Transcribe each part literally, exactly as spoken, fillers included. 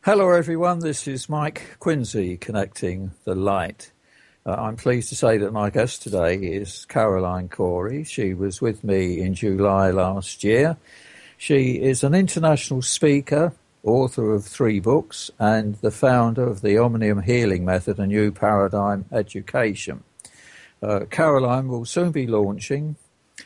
Hello everyone, this is Mike Quincy connecting the light. Uh, I'm pleased to say that my guest today is Caroline Cory. She was with me in July last year. She is an international speaker, author of three books, and the founder of the Omnium Healing Method, a new paradigm education. Uh, Caroline will soon be launching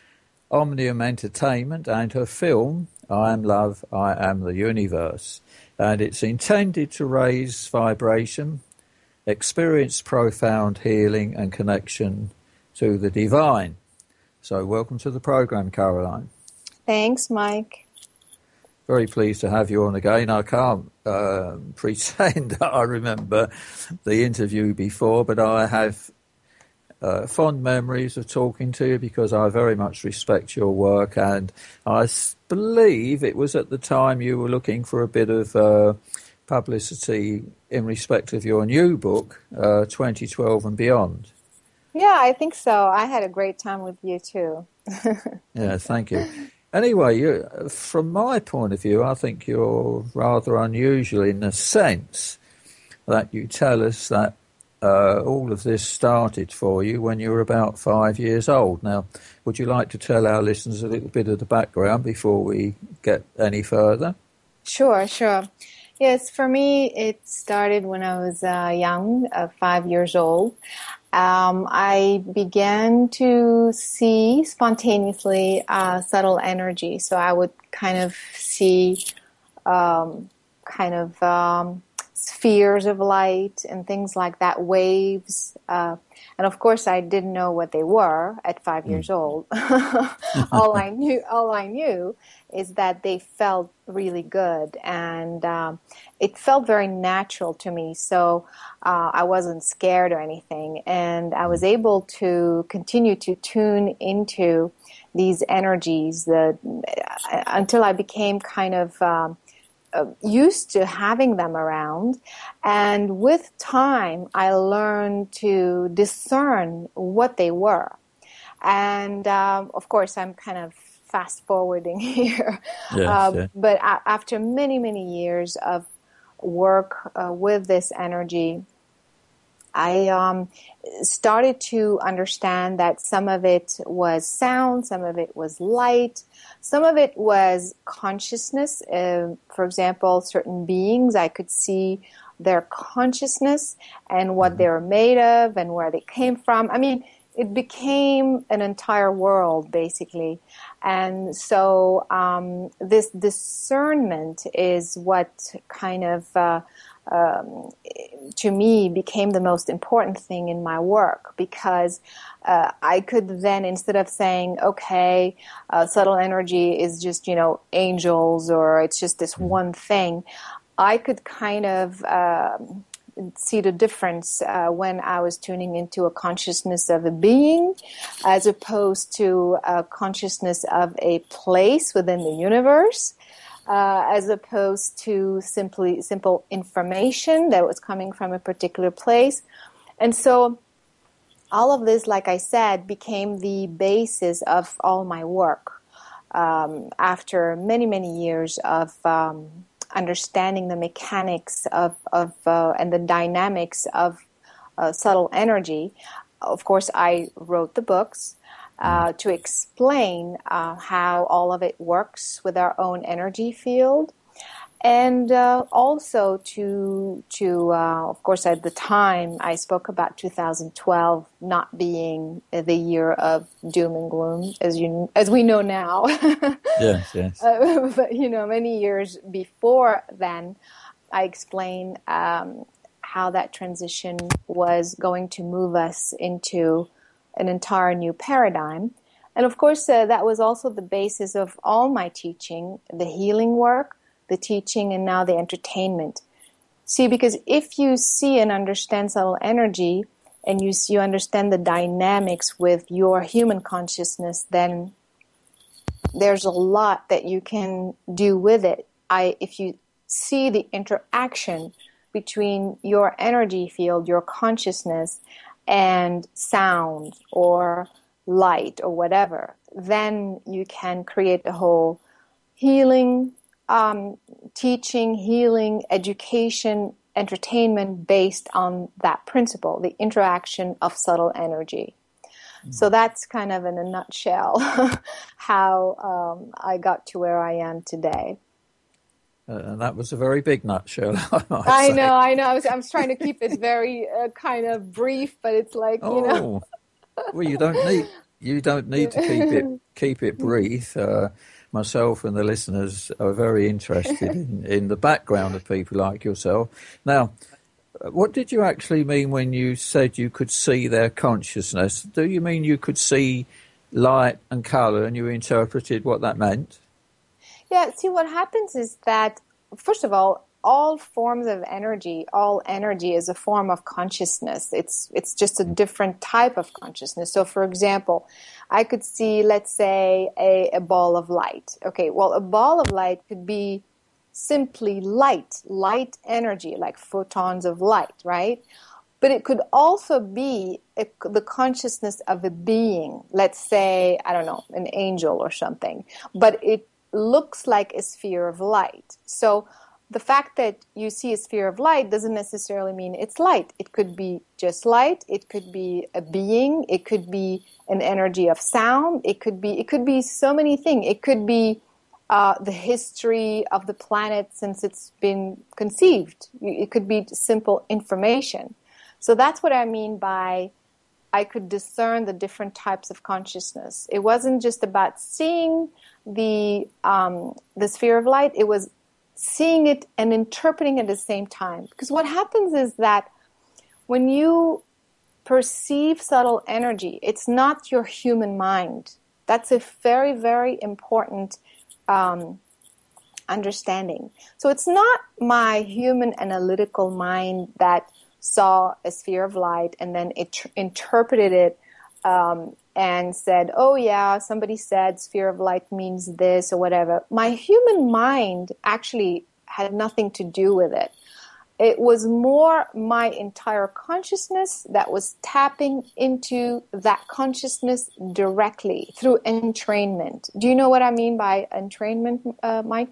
Omnium Entertainment and her film, I Am Love, I Am the Universe. And it's intended to raise vibration, experience profound healing and connection to the divine. So welcome to the program, Caroline. Thanks, Mike. Very pleased to have you on again. I can't uh, pretend that I remember the interview before, but I have uh, fond memories of talking to you because I very much respect your work, and I believe it was at the time you were looking for a bit of uh, publicity in respect of your new book, uh, twenty twelve and Beyond. Yeah, I think so. I had a great time with you too. Yeah, thank you. Anyway, you, from my point of view, I think you're rather unusual in the sense that you tell us that uh, all of this started for you when you were about five years old. Now, would you like to tell our listeners a little bit of the background before we get any further? Sure, sure. Yes, for me, it started when I was uh, young, uh, five years old. Um, I began to see spontaneously uh, subtle energy. So I would kind of see um, kind of um, spheres of light and things like that, waves. Uh, and of course, I didn't know what they were at five mm. years old. all I knew, all I knew is that they felt really good, and um, it felt very natural to me. So uh, I wasn't scared or anything, and I was able to continue to tune into these energies that, until I became kind of um, uh, used to having them around. And with time, I learned to discern what they were. And um, of course, I'm kind of fast forwarding here. Yes, uh, yeah. But a- after many, many years of work uh, with this energy, I um, started to understand that some of it was sound, some of it was light, some of it was consciousness. Uh, for example, certain beings, I could see their consciousness and what mm-hmm. they were made of and where they came from. I mean, it became an entire world, basically. And so um, this discernment is what kind of, uh, um, to me, became the most important thing in my work, because uh, I could then, instead of saying, okay, uh, subtle energy is just, you know, angels, or it's just this one thing, I could kind of Uh, see the difference uh, when I was tuning into a consciousness of a being as opposed to a consciousness of a place within the universe, uh, as opposed to simply simple information that was coming from a particular place. And so all of this, like I said, became the basis of all my work um, after many, many years of um, understanding the mechanics of, of uh, and the dynamics of uh, subtle energy. Of course, I wrote the books uh, to explain uh, how all of it works with our own energy field. And uh, also to, to uh, of course, at the time, I spoke about two thousand twelve not being the year of doom and gloom, as you as we know now. Yes, yes. Uh, but, you know, many years before then, I explained um, how that transition was going to move us into an entire new paradigm. And of course, uh, that was also the basis of all my teaching, the healing work, the teaching, and now the entertainment. See, because if you see and understand subtle energy, and you you understand the dynamics with your human consciousness, then there's a lot that you can do with it. I, if you see the interaction between your energy field, your consciousness, and sound or light or whatever, then you can create a whole healing Um, teaching, healing, education, entertainment based on that principle, the interaction of subtle energy. Mm. So that's kind of in a nutshell how um, I got to where I am today. Uh, and that was a very big nutshell, I might I say. know, I know. I was, I was trying to keep it very uh, kind of brief, but it's like, oh, you know. well, you don't need you don't need to keep it keep it brief. Uh, myself and the listeners are very interested in, in the background of people like yourself. Now, what did you actually mean when you said you could see their consciousness? Do you mean you could see light and colour, and you interpreted what that meant? Yeah, see, what happens is that, first of all, all forms of energy, all energy is a form of consciousness. It's it's just a different type of consciousness. So, for example, I could see, let's say, a, a ball of light. Okay, well, a ball of light could be simply light, light energy, like photons of light, right? But it could also be a, the consciousness of a being, let's say, I don't know, an angel or something. But it looks like a sphere of light. So the fact that you see a sphere of light doesn't necessarily mean it's light. It could be just light. It could be a being. It could be an energy of sound. It could be, it could be so many things. It could be uh, the history of the planet since it's been conceived. It could be simple information. So that's what I mean by I could discern the different types of consciousness. It wasn't just about seeing the um, the sphere of light. It was seeing it and interpreting it at the same time. Because what happens is that when you perceive subtle energy, it's not your human mind. That's a very, very important um, understanding. So it's not my human analytical mind that saw a sphere of light and then it tr- interpreted it um, and said, oh yeah, somebody said sphere of light means this or whatever. My human mind actually had nothing to do with it. It was more my entire consciousness that was tapping into that consciousness directly through entrainment. Do you know what I mean by entrainment, uh, Mike?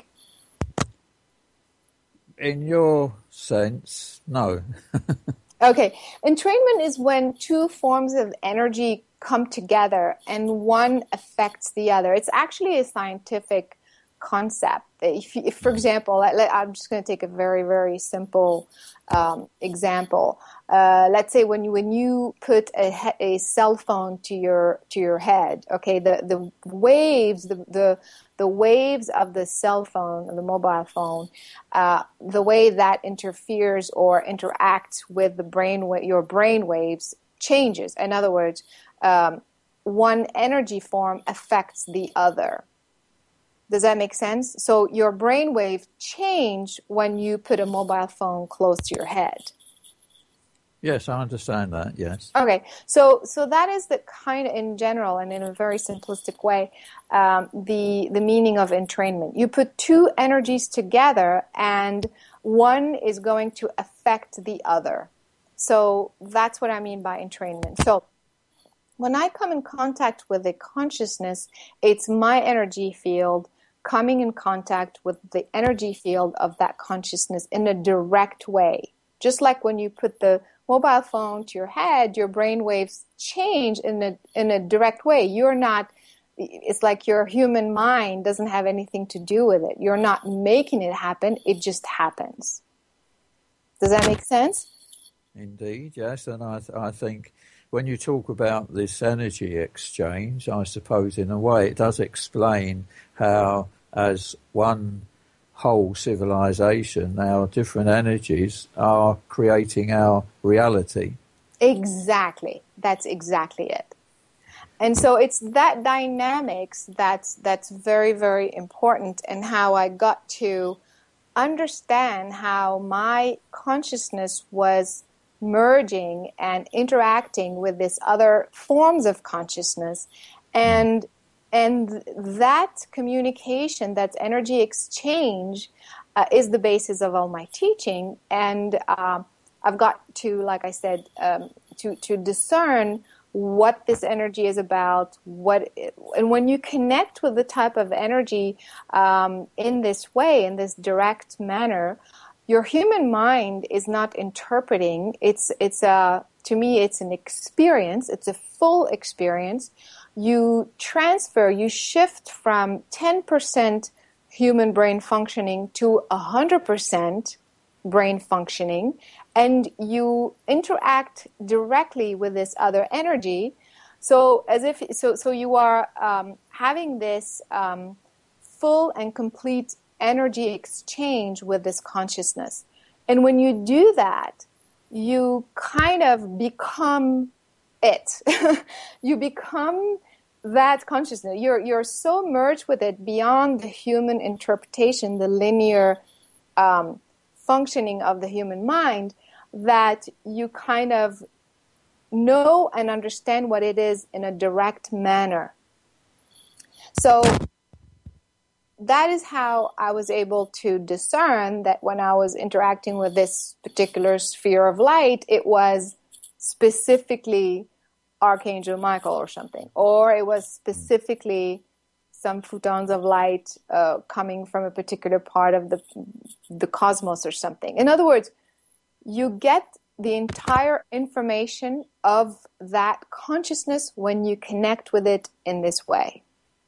In your sense, no. Okay. Entrainment is when two forms of energy come together and one affects the other. It's actually a scientific concept. If, if for example, I'm just going to take a very, very simple um, example. Uh, let's say when you when you put a, a cell phone to your to your head, okay, the the waves, the the the waves of the cell phone, the mobile phone, uh, the way that interferes or interacts with the brain, your brain waves changes. In other words, um, one energy form affects the other. Does that make sense? So your brainwave change when you put a mobile phone close to your head. Yes, I understand that, yes. Okay, so so that is the kind of, in general and in a very simplistic way, um, the, the meaning of entrainment. You put two energies together and one is going to affect the other. So that's what I mean by entrainment. So when I come in contact with a consciousness, it's my energy field coming in contact with the energy field of that consciousness in a direct way. Just like when you put the mobile phone to your head, your brain waves change in a in a direct way. You're not, it's like your human mind doesn't have anything to do with it. You're not making it happen, it just happens. Does that make sense? Indeed, yes, and I, th- I think when you talk about this energy exchange, I suppose in a way it does explain how, as one whole civilization, our different energies are creating our reality. Exactly. That's exactly it. And so it's that dynamics that's that's very, very important, and how I got to understand how my consciousness was merging and interacting with this other forms of consciousness, and and that communication, that energy exchange, uh, is the basis of all my teaching. And uh, I've got to, like I said, um, to to discern what this energy is about, what, it, and when you connect with the type of energy um, in this way, in this direct manner, your human mind is not interpreting. It's it's a to me it's an experience. It's a full experience. You transfer, you shift from ten percent human brain functioning to one hundred percent brain functioning, and you interact directly with this other energy. So as if so so you are um, having this um, full and complete energy exchange with this consciousness. And when you do that, you kind of become it. You become that consciousness. You're you're so merged with it beyond the human interpretation, the linear um, functioning of the human mind, that you kind of know and understand what it is in a direct manner. So that is how I was able to discern that when I was interacting with this particular sphere of light, it was specifically Archangel Michael or something, or it was specifically some photons of light uh, coming from a particular part of the the cosmos or something. In other words, you get the entire information of that consciousness when you connect with it in this way.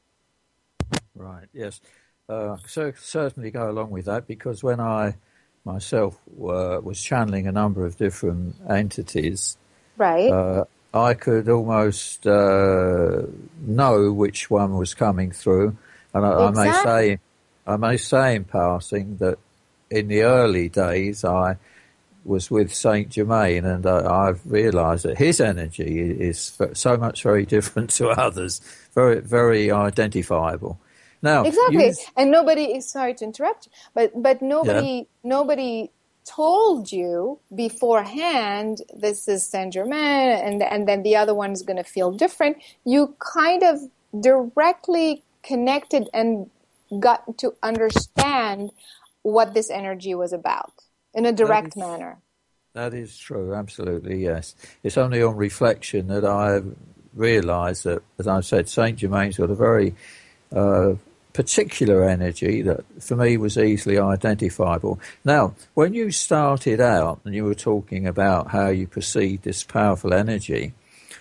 Right, yes. Uh, so certainly go along with that, because when I myself uh, was channeling a number of different entities, right, uh, I could almost uh, know which one was coming through, and I, exactly. I may say, I may say in passing that in the early days I was with Saint Germain, and uh, I've realised that his energy is so much very different to others, very very identifiable. Now, exactly, you, and nobody is sorry to interrupt you, but but nobody yeah. nobody told you beforehand this is Saint Germain, and and then the other one is going to feel different. You kind of directly connected and got to understand what this energy was about in a direct that is, manner. That is true, absolutely, yes. It's only on reflection that I realised that, as I said, Saint Germain's got a very uh, particular energy that for me was easily identifiable. Now, when you started out and you were talking about how you perceived this powerful energy,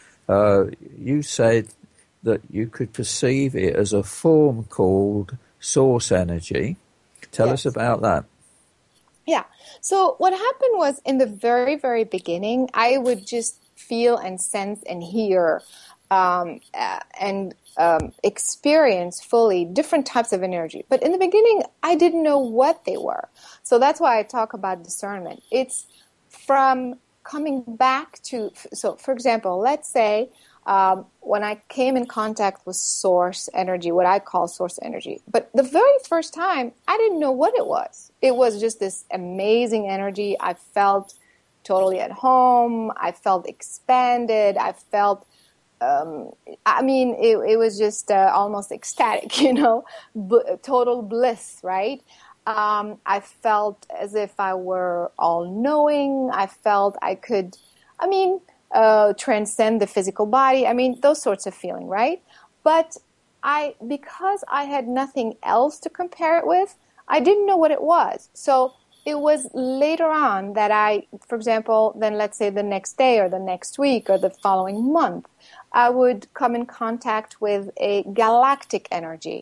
uh, you said that you could perceive it as a form called source energy. Tell Yes. us about that. Yeah. So what happened was, in the very, very beginning, I would just feel and sense and hear um, uh, and um, experience fully different types of energy. But in the beginning, I didn't know what they were. So that's why I talk about discernment. It's from coming back to, so for example, let's say um, when I came in contact with source energy, what I call source energy. But the very first time, I didn't know what it was. It was just this amazing energy. I felt totally at home. I felt expanded. I felt Um, I mean, it, it was just uh, almost ecstatic, you know, B- total bliss, right? Um, I felt as if I were all-knowing. I felt I could, I mean, uh, transcend the physical body. I mean, those sorts of feeling, right? But I, because I had nothing else to compare it with, I didn't know what it was. So it was later on that I, for example, then let's say the next day or the next week or the following month, I would come in contact with a galactic energy.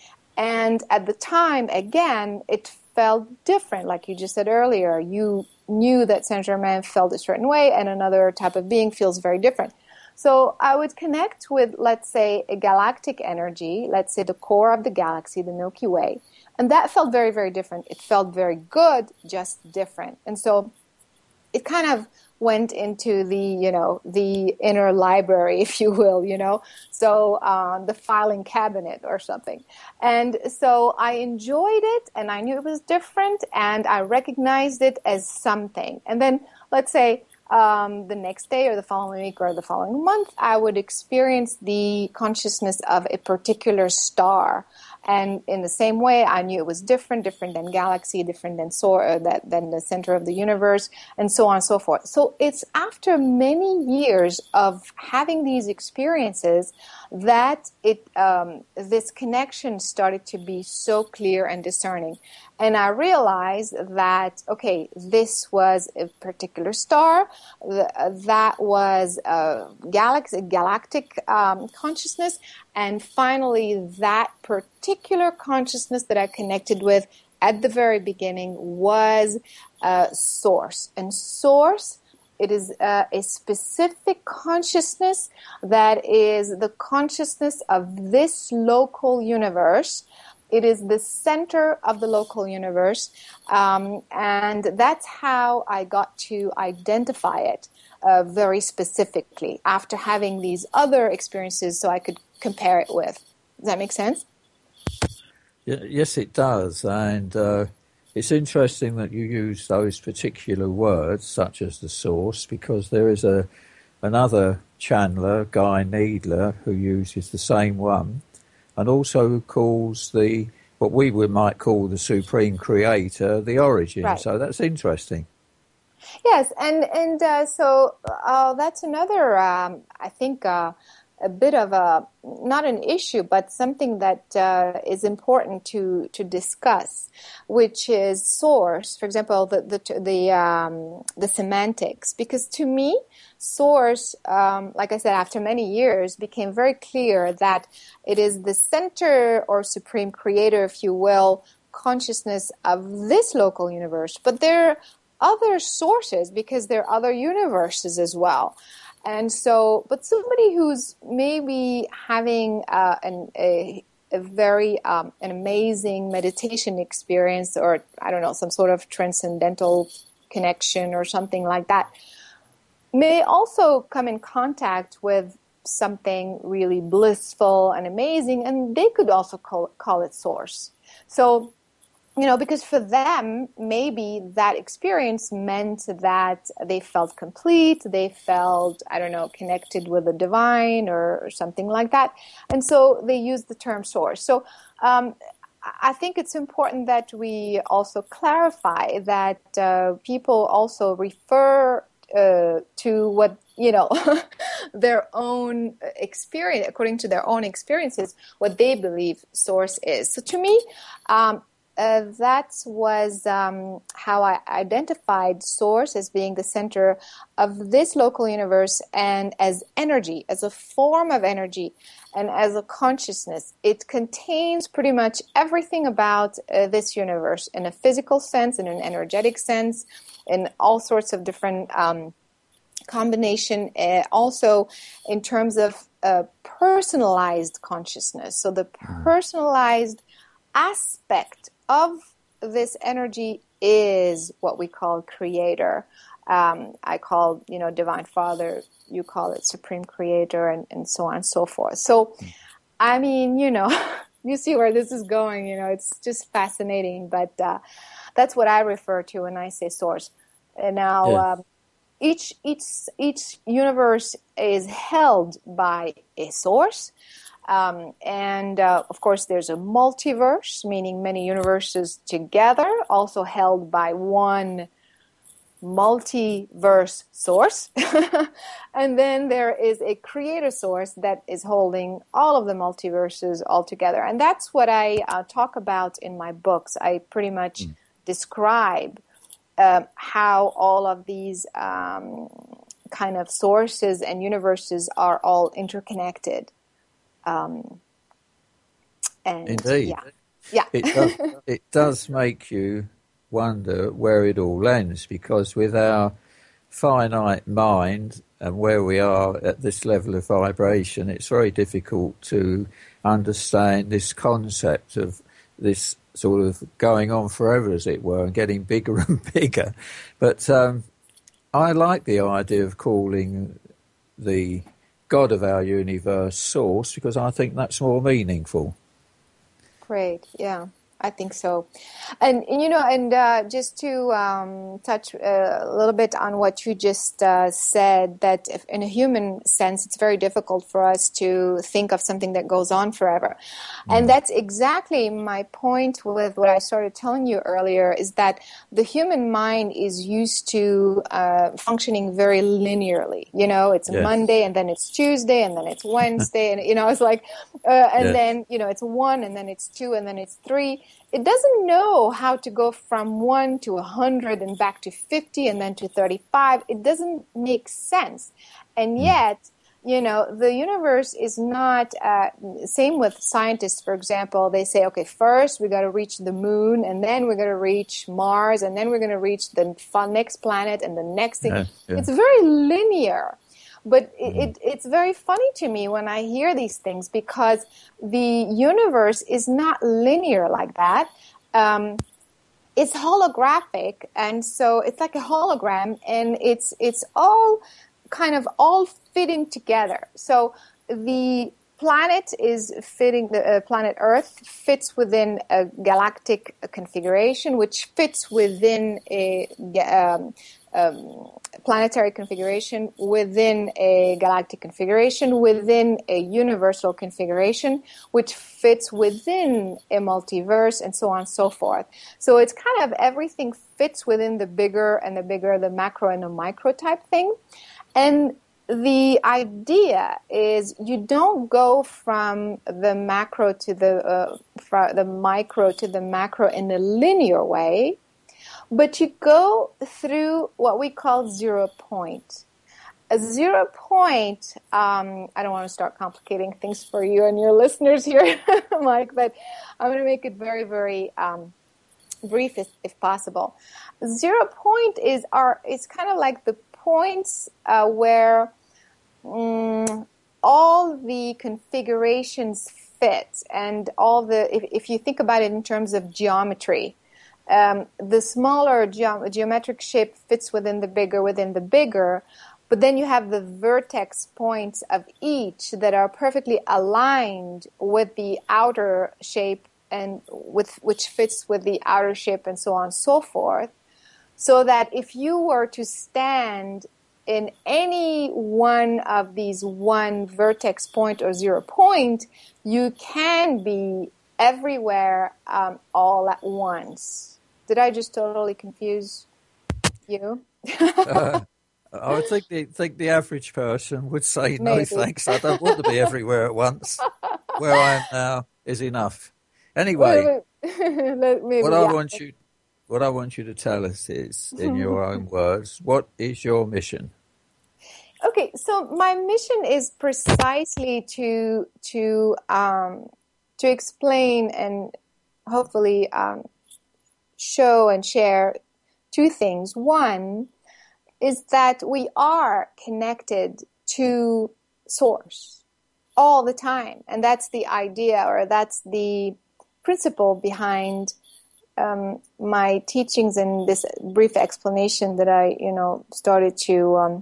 And at the time, again, it felt different. Like you just said earlier, you knew that Saint Germain felt a certain way and another type of being feels very different. So I would connect with, let's say, a galactic energy, let's say the core of the galaxy, the Milky Way. And that felt very, very different. It felt very good, just different. And so it kind of went into the, you know, the inner library, if you will, you know, so um, the filing cabinet or something. And so I enjoyed it, and I knew it was different, and I recognized it as something. And then, let's say, um, the next day or the following week or the following month, I would experience the consciousness of a particular star. And in the same way, I knew it was different, different than galaxy, different than soar, uh, that, than the center of the universe, and so on and so forth. So it's after many years of having these experiences that it um, this connection started to be so clear and discerning. And I realized that, okay, this was a particular star, that was a galaxy, galactic um, consciousness, and finally that particular consciousness that I connected with at the very beginning was uh, Source. And Source, it is uh, a specific consciousness that is the consciousness of this local universe. It is the center of the local universe, um, and that's how I got to identify it uh, very specifically after having these other experiences so I could compare it with. Does that make sense? Yes, it does. And uh, it's interesting that you use those particular words, such as the source, because there is a another channeler, Guy Needler, who uses the same one, and also calls the, what we would might call the Supreme Creator, the origin. Right. So that's interesting. Yes, and and uh, so uh, that's another, um, I think, uh, a bit of a, not an issue, but something that uh, is important to to discuss, which is source. For example, the the the, um, the semantics, because to me, source, um, like I said, after many years, became very clear that it is the center or supreme creator, if you will, consciousness of this local universe. But there are other sources because there are other universes as well. And so, but somebody who's maybe having uh, an, a, a very um, an amazing meditation experience, or I don't know, some sort of transcendental connection or something like that, may also come in contact with something really blissful and amazing, and they could also call, call it source. So, you know, because for them, maybe that experience meant that they felt complete, they felt, I don't know, connected with the divine or, or something like that. And so they use the term source. So um, I think it's important that we also clarify that uh, people also refer uh, to what, you know, their own experience, according to their own experiences, what they believe source is. So to me, um, Uh, that was um, how I identified source as being the center of this local universe, and as energy, as a form of energy, and as a consciousness. It contains pretty much everything about uh, this universe in a physical sense, in an energetic sense, in all sorts of different um, combination, uh, also in terms of uh, personalized consciousness. So the personalized aspect of this energy is what we call creator. Um, I call, you know, divine father, you call it supreme creator, and, and so on and so forth. So, I mean, you know, you see where this is going, you know, it's just fascinating, but uh, that's what I refer to when I say source. And now, yeah. um, each, each, each universe is held by a source. Um, and, uh, of course, there's a multiverse, meaning many universes together, also held by one multiverse source. And then there is a creator source that is holding all of the multiverses all together. And that's what I uh, talk about in my books. I pretty much mm. describe uh, how all of these um, kind of sources and universes are all interconnected. Um, and Indeed. Yeah. yeah. It does, it does make you wonder where it all ends, because with our finite mind and where we are at this level of vibration, it's very difficult to understand this concept of this sort of going on forever, as it were, and getting bigger and bigger. But um, I like the idea of calling the God of our universe source, because I think that's more meaningful. Great, yeah. I think so. And, you know, and uh, just to um, touch uh, a little bit on what you just uh, said, that if in a human sense, it's very difficult for us to think of something that goes on forever. Mm. And that's exactly my point with what I started telling you earlier, is that the human mind is used to uh, functioning very linearly. You know, it's Yes. Monday, and then it's Tuesday, and then it's Wednesday, and, you know, it's like, uh, and Yes. then, you know, it's one, and then it's two, and then it's three. It doesn't know how to go from one to a hundred and back to fifty and then to thirty-five. It doesn't make sense. And yet, you know, the universe is not, uh, same with scientists, for example. They say, okay, first we got to reach the moon, and then we're going to reach Mars, and then we're going to reach the next planet and the next thing. Yeah, yeah. It's very linear. But it, it, it's very funny to me when I hear these things, because the universe is not linear like that. Um, it's holographic, and so it's like a hologram, and it's it's all kind of all fitting together. So the planet is fitting, the uh, planet Earth fits within a galactic configuration, which fits within a um, um, planetary configuration, within a galactic configuration, within a universal configuration, which fits within a multiverse, and so on and so forth. So it's kind of everything fits within the bigger and the bigger, the macro and the micro type thing. And the idea is you don't go from the macro to the uh, from the micro to the macro in a linear way, but you go through what we call zero point. A zero point, um, I don't want to start complicating things for you and your listeners here, Mike, but I'm going to make it very, very um, brief if, if possible. Zero point is our, it's kind of like the points uh, where um, all the configurations fit, and all the, if, if you think about it in terms of geometry, um, the smaller ge- geometric shape fits within the bigger, within the bigger, but then you have the vertex points of each that are perfectly aligned with the outer shape, and with which fits with the outer shape, and so on and so forth. So that if you were to stand in any one of these one vertex point or zero point, you can be everywhere um, all at once. Did I just totally confuse you? uh, I would think the, think the average person would say, no Maybe. thanks, I don't want to be everywhere at once. Where I am now is enough. Anyway, Maybe, what I yeah. want you what I want you to tell us is, in your own words, what is your mission? Okay, so my mission is precisely to to um, to explain and hopefully um, show and share two things. One is that we are connected to Source all the time, and that's the idea, or that's the principle behind um, my teachings and this brief explanation that I, you know, started to. Um,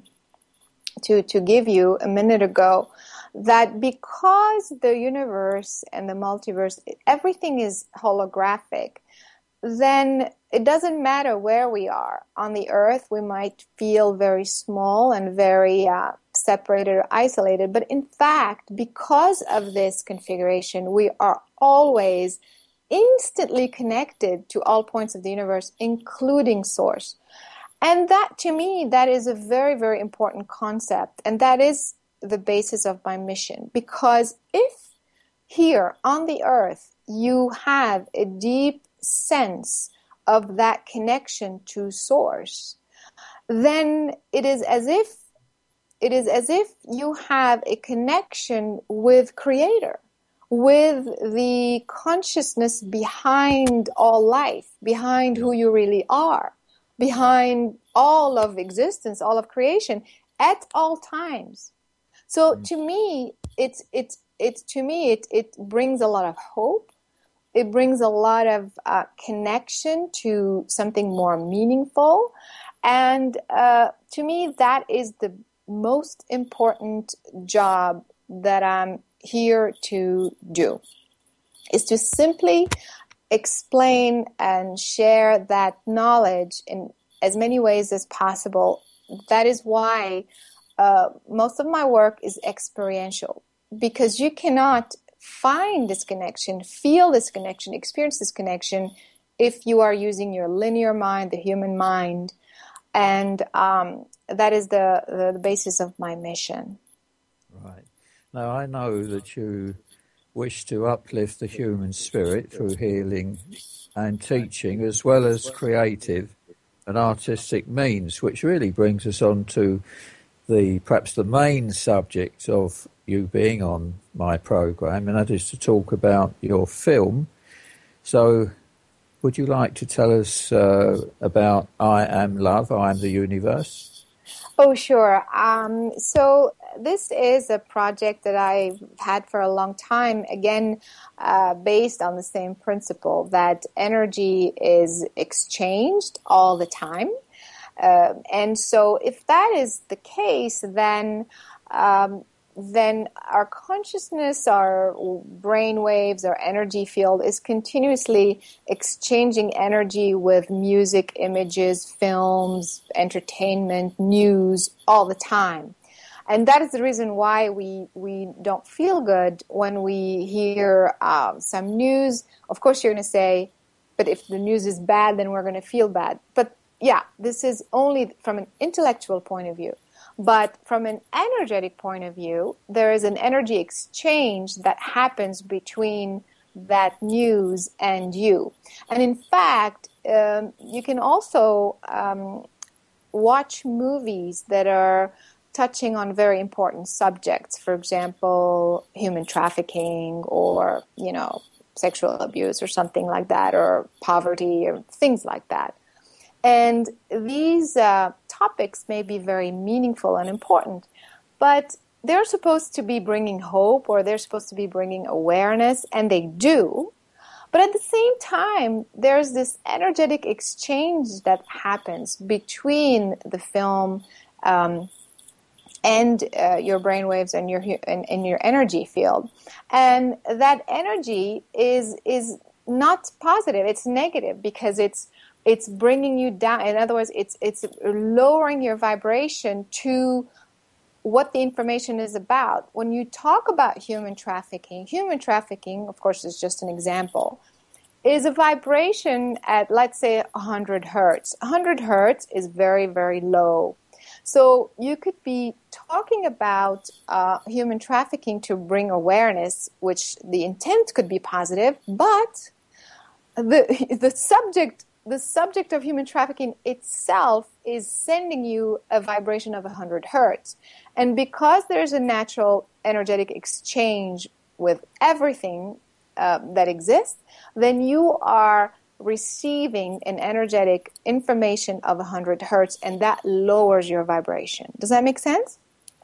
to to give you a minute ago, that because the universe and the multiverse, everything is holographic, then it doesn't matter where we are. On the earth, we might feel very small and very uh, separated or isolated, but in fact, because of this configuration, we are always instantly connected to all points of the universe, including Source. And that, to me, that is a very, very important concept. And that is the basis of my mission. Because if here on the earth you have a deep sense of that connection to Source, then it is as if it is as if you have a connection with Creator, with the consciousness behind all life, behind who you really are, behind all of existence, all of creation, at all times. So to me, it's it's it's to me it it brings a lot of hope. It brings a lot of uh, connection to something more meaningful, and uh, to me, that is the most important job that I'm here to do. Is to simply explain and share that knowledge in as many ways as possible. That is why uh, most of my work is experiential, because you cannot find this connection, feel this connection, experience this connection if you are using your linear mind, the human mind. And um, that is the, the, the basis of my mission. Right. Now, I know that you wish to uplift the human spirit through healing and teaching, as well as creative and artistic means, which really brings us on to the perhaps the main subject of you being on my program, and that is to talk about your film. So would you like to tell us uh, about I Am Love, I Am the Universe? Oh, sure. Um, so this is a project that I've had for a long time, again, uh, based on the same principle that energy is exchanged all the time. Uh, and so if that is the case, then um, then our consciousness, our brain waves, our energy field is continuously exchanging energy with music, images, films, entertainment, news, all the time. And that is the reason why we, we don't feel good when we hear um, some news. Of course, you're going to say, but if the news is bad, then we're going to feel bad. But yeah, this is only from an intellectual point of view. But from an energetic point of view, there is an energy exchange that happens between that news and you. And in fact, um, you can also um, watch movies that are touching on very important subjects. For example, human trafficking, or, you know, sexual abuse or something like that, or poverty or things like that. And these uh, topics may be very meaningful and important, but they're supposed to be bringing hope, or they're supposed to be bringing awareness, and they do. But at the same time, there's this energetic exchange that happens between the film um, and uh, your brainwaves and your and, and your energy field, and that energy is is not positive; it's negative, because it's It's bringing you down. In other words, it's it's lowering your vibration to what the information is about. When you talk about human trafficking, human trafficking, of course, is just an example, is a vibration at, let's say, one hundred hertz. one hundred hertz is very, very low. So you could be talking about uh, human trafficking to bring awareness, which the intent could be positive, but the the subject... The subject of human trafficking itself is sending you a vibration of one hundred hertz. And because there's a natural energetic exchange with everything uh, that exists, then you are receiving an energetic information of one hundred hertz, and that lowers your vibration. Does that make sense?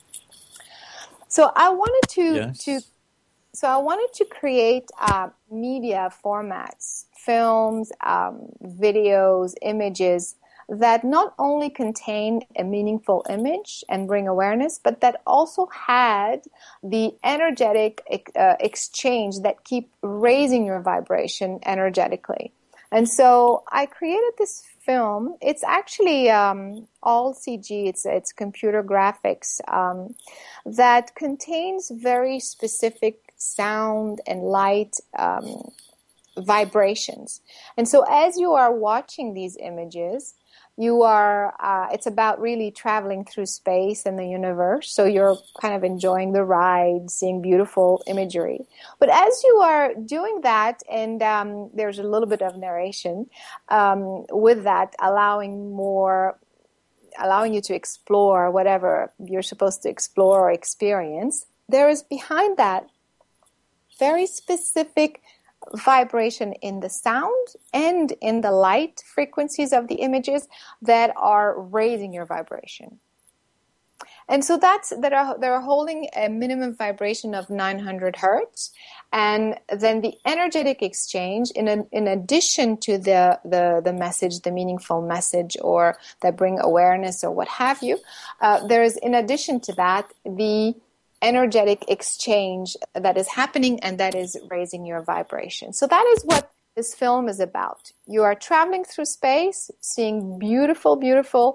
So I wanted to... Yes. to So I wanted to create uh, media formats, films, um, videos, images that not only contain a meaningful image and bring awareness, but that also had the energetic uh, exchange that keep raising your vibration energetically. And so I created this film. It's actually um, all C G. It's it's computer graphics um, that contains very specific sound and light um, vibrations. And so as you are watching these images, you are, uh, it's about really traveling through space and the universe. So you're kind of enjoying the ride, seeing beautiful imagery. But as you are doing that, and um, there's a little bit of narration um, with that, allowing more, allowing you to explore whatever you're supposed to explore or experience, there is behind that very specific vibration in the sound and in the light frequencies of the images that are raising your vibration. And so that's that are they're holding a minimum vibration of nine hundred hertz, and then the energetic exchange, in a, in addition to the, the the message, the meaningful message, or that bring awareness or what have you, uh, there is, in addition to that, the energetic exchange that is happening and that is raising your vibration. So that is what this film is about. You are traveling through space, seeing beautiful, beautiful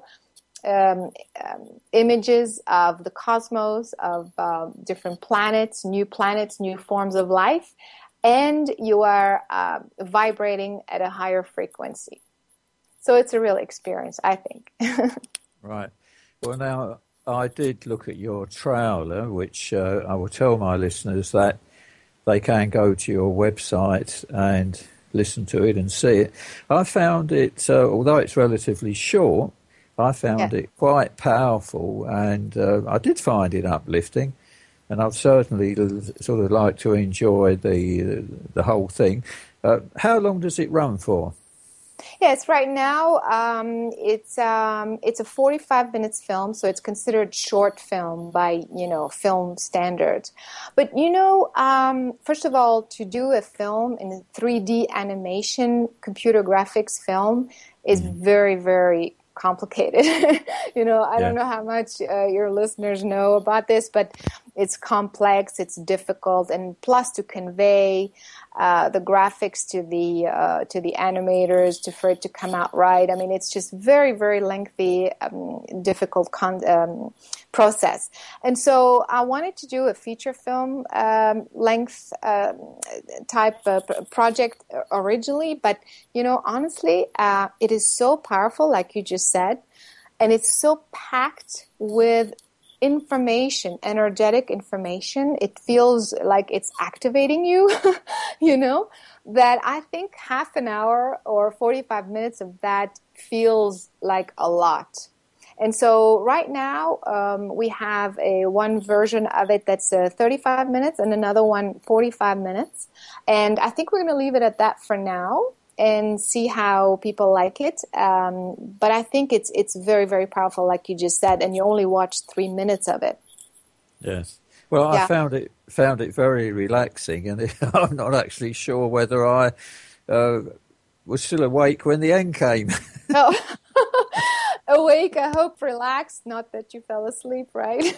um, um, images of the cosmos, of uh, different planets, new planets, new forms of life, and you are uh, vibrating at a higher frequency. So it's a real experience, I think. Right. Well, now, I did look at your trailer, which uh, I will tell my listeners that they can go to your website and listen to it and see it. I found it, uh, although it's relatively short, I found Yeah. it quite powerful, and uh, I did find it uplifting. And I'd certainly l- sort of like to enjoy the the whole thing. Uh, how long does it run for? Yes, right now um, it's um, it's a forty-five minutes film, so it's considered short film by you know film standards. But you know, um, first of all, to do a film in three D animation, computer graphics film is Mm. very very complicated. you know, I Yeah. don't know how much uh, your listeners know about this, but it's complex, it's difficult, and plus to convey uh, the graphics to the uh, to the animators to for it to come out right. I mean, it's just very very lengthy, um, difficult con- um, process. And so I wanted to do a feature film um, length uh, type of project originally, but you know, honestly, uh, it is so powerful, like you just said, and it's so packed with information, energetic information. It feels like it's activating you, you know, that I think half an hour or forty-five minutes of that feels like a lot. And so right now um, we have a one version of it that's uh, thirty-five minutes and another one forty-five minutes. And I think we're going to leave it at that for now and see how people like it. Um, but I think it's it's very, very powerful, like you just said, and you only watched three minutes of it. Yes. Well, I Yeah. found it found it very relaxing, and I'm not actually sure whether I uh, was still awake when the end came. Oh. Awake, I hope, relaxed, not that you fell asleep, right?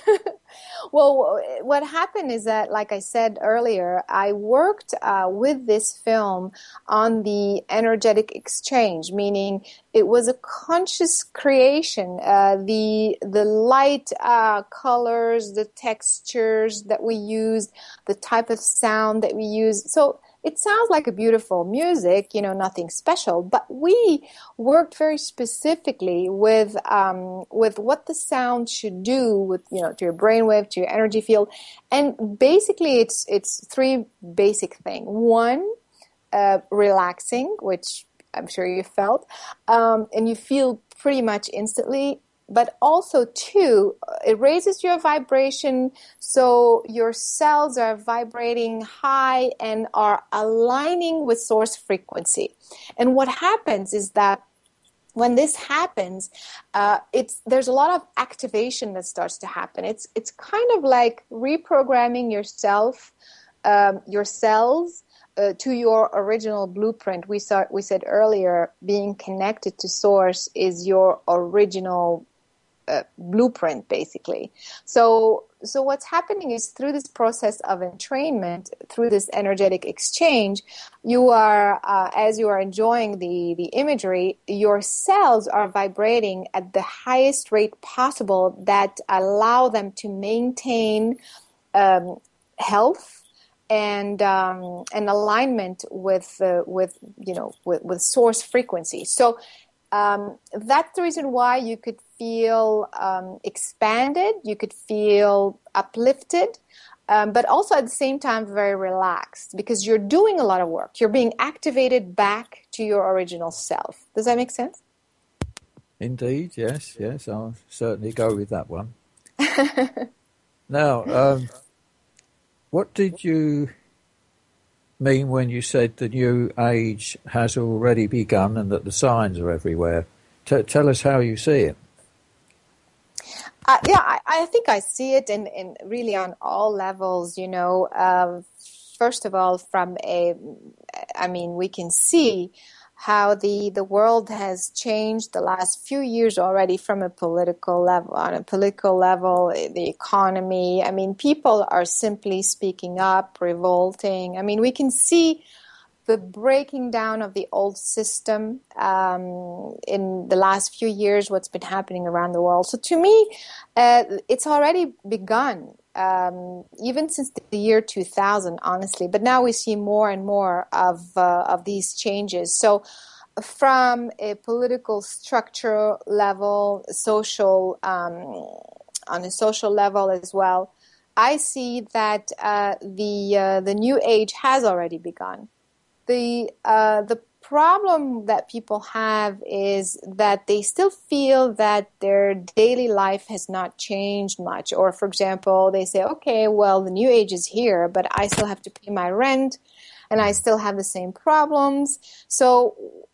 Well, what happened is that, like I said earlier, I worked uh, with this film on the energetic exchange, meaning it was a conscious creation. Uh, the the light, uh, colors, the textures that we used, the type of sound that we used. So it sounds like a beautiful music, you know, nothing special, but we worked very specifically with um, with what the sound should do with, you know, to your brainwave, to your energy field. And basically it's it's three basic things. One, uh, relaxing, which I'm sure you felt, um, and you feel pretty much instantly. But also, two, it raises your vibration, so your cells are vibrating high and are aligning with source frequency. And what happens is that when this happens, uh, it's there's a lot of activation that starts to happen. It's it's kind of like reprogramming yourself, um, your cells, uh, to your original blueprint. We saw we said earlier, being connected to source is your original Uh, blueprint, basically. So, so what's happening is through this process of entrainment, through this energetic exchange, you are, uh, as you are enjoying the, the imagery, your cells are vibrating at the highest rate possible that allow them to maintain um, health and um, and alignment with uh, with you know with, with source frequency. So um, that's the reason why you could feel um, expanded, you could feel uplifted, um, but also at the same time very relaxed because you're doing a lot of work. You're being activated back to your original self. Does that make sense? Indeed, yes, yes, I'll certainly go with that one. Now, um, what did you mean when you said the new age has already begun and that the signs are everywhere? T- tell us how you see it. Uh, yeah, I, I think I see it in, in really on all levels, you know. Um, first of all, from a, I mean, we can see how the, the world has changed the last few years already from a political level, on a political level, the economy. I mean, people are simply speaking up, revolting. I mean, we can see the breaking down of the old system um, in the last few years, what's been happening around the world. So to me, uh, it's already begun, um, even since the year two thousand, honestly. But now we see more and more of uh, of these changes. So from a political structure level, social um, on a social level as well, I see that uh, the uh, the new age has already begun. The uh, the problem that people have is that they still feel that their daily life has not changed much. Or, for example, they say, okay, well, the new age is here, but I still have to pay my rent, and I still have the same problems. So,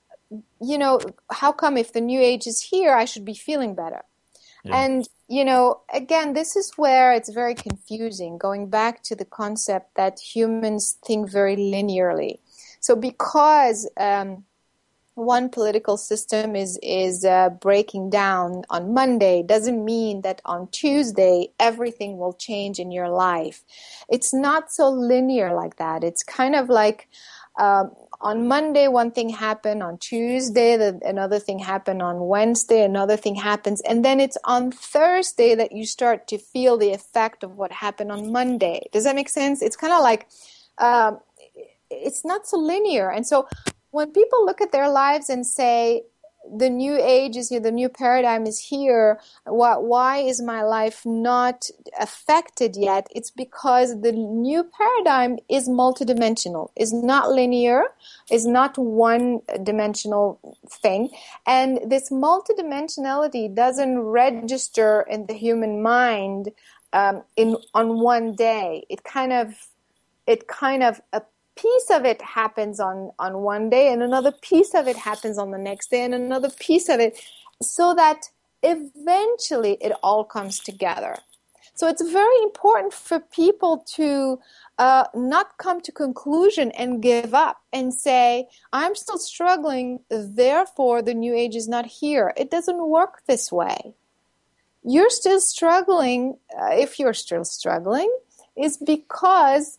you know, how come if the new age is here, I should be feeling better? Yeah. And, you know, again, this is where it's very confusing, going back to the concept that humans think very linearly. So because um, one political system is, is uh, breaking down on Monday doesn't mean that on Tuesday everything will change in your life. It's not so linear like that. It's kind of like um, on Monday one thing happened, on Tuesday the, another thing happened, on Wednesday another thing happens, and then it's on Thursday that you start to feel the effect of what happened on Monday. Does that make sense? It's kind of like um, it's not so linear. And so when people look at their lives and say, the new age is here, the new paradigm is here, why, why is my life not affected yet? It's because the new paradigm is multidimensional, is not linear, is not one-dimensional thing. And this multidimensionality doesn't register in the human mind um, in on one day. It kind of, it kind of appears piece of it happens on, on one day, and another piece of it happens on the next day, and another piece of it, so that eventually it all comes together. So it's very important for people to uh, not come to conclusion and give up and say, I'm still struggling, therefore the new age is not here. It doesn't work this way. You're still struggling, uh, if you're still struggling, is because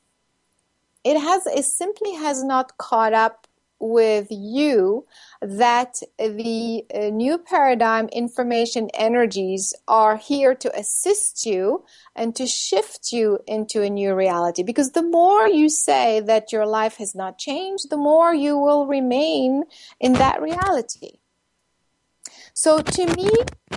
It has it simply has not caught up with you that the uh, new paradigm information energies are here to assist you and to shift you into a new reality. Because the more you say that your life has not changed, the more you will remain in that reality. So to me,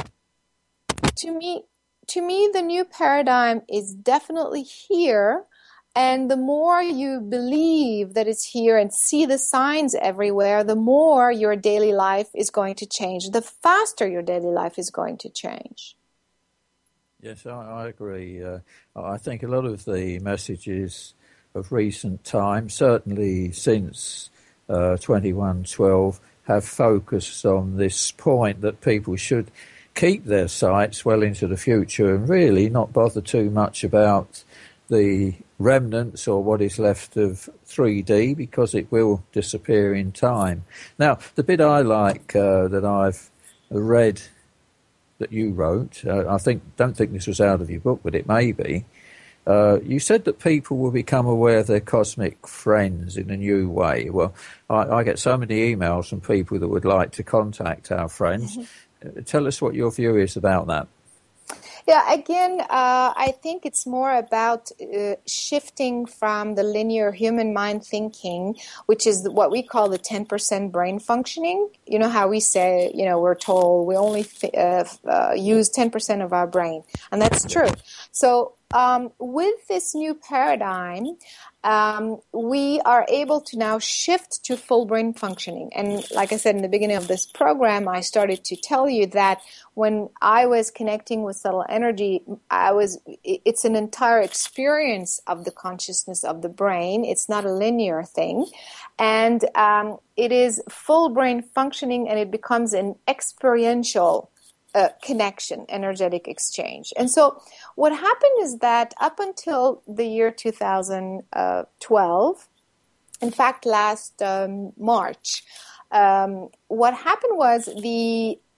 to me, to me, the new paradigm is definitely here. And the more you believe that it's here and see the signs everywhere, the more your daily life is going to change, the faster your daily life is going to change. Yes, I, I agree. Uh, I think a lot of the messages of recent times, certainly since uh, twenty-one twelve, have focused on this point that people should keep their sights well into the future and really not bother too much about the remnants or what is left of three D, because it will disappear in time. Now, the bit I like uh, that I've read that you wrote, uh, I think don't think this was out of your book, but it may be. Uh, you said that people will become aware of their cosmic friends in a new way. Well, I, I get so many emails from people that would like to contact our friends. Mm-hmm. Uh, tell us what your view is about that. Yeah, again, uh, I think it's more about uh, shifting from the linear human mind thinking, which is what we call the ten percent brain functioning. You know how we say, you know, we're told we only th- uh, uh, use ten percent of our brain, and that's true. So um, with this new paradigm, um, we are able to now shift to full brain functioning. And like I said in the beginning of this program, I started to tell you that when I was connecting with subtle energy, I was, it's an entire experience of the consciousness of the brain. It's not a linear thing. And um, it is full brain functioning, and it becomes an experiential uh, connection, energetic exchange. And so what happened is that up until the year two thousand twelve, in fact, last um, March, um, what happened was the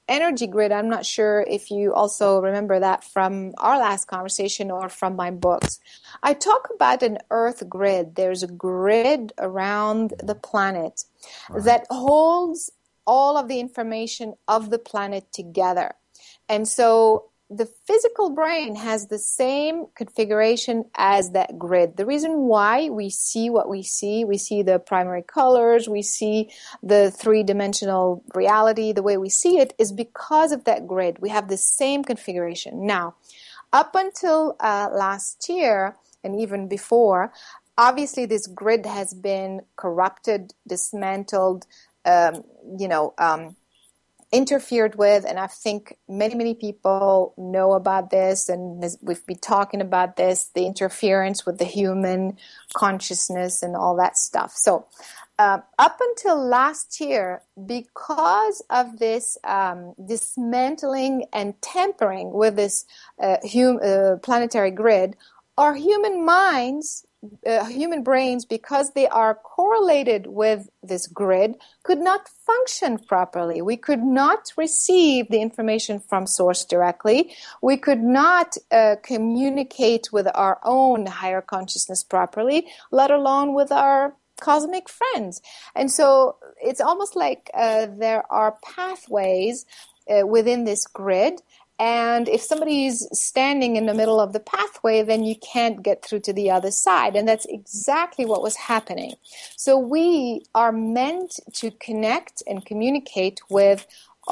energy grid, I'm not sure if you also remember that from our last conversation or from my books. I talk about an earth grid. There's a grid around the planet right. that holds all of the information of the planet together. And so the physical brain has the same configuration as that grid. The reason why we see what we see, we see the primary colors, we see the three-dimensional reality, the way we see it, is because of that grid. We have the same configuration. Now, up until uh, last year, and even before, obviously this grid has been corrupted, dismantled, um, you know, um, interfered with, and I think many, many people know about this, and we've been talking about this, the interference with the human consciousness and all that stuff. So uh, up until last year, because of this um, dismantling and tampering with this uh, hum- uh, planetary grid, our human minds Uh, human brains, because they are correlated with this grid, could not function properly. We could not receive the information from source directly. We could not uh, communicate with our own higher consciousness properly, let alone with our cosmic friends. And so it's almost like uh, there are pathways uh, within this grid. And if somebody's standing in the middle of the pathway, then you can't get through to the other side. And that's exactly what was happening. So we are meant to connect and communicate with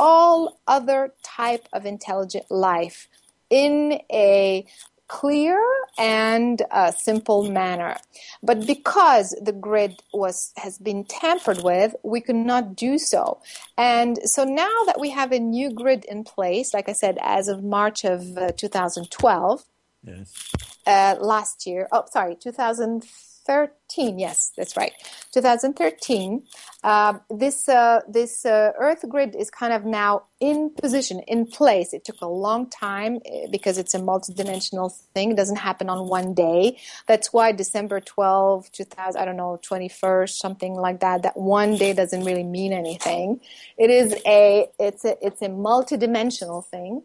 all other type of intelligent life in a clear and uh, simple manner. But because the grid was has been tampered with, we could not do so. And so now that we have a new grid in place, like I said, as of March of uh, two thousand twelve, yes, uh, last year, oh, sorry, two thousand thirteen, yes, that's right, two thousand thirteen, uh, this uh, this uh, Earth grid is kind of now in position, in place. It took a long time because it's a multidimensional thing. It doesn't happen on one day. That's why December twelfth, two thousand, I don't know, twenty-first, something like that, that one day doesn't really mean anything. It is a, it's a, it's a multidimensional thing.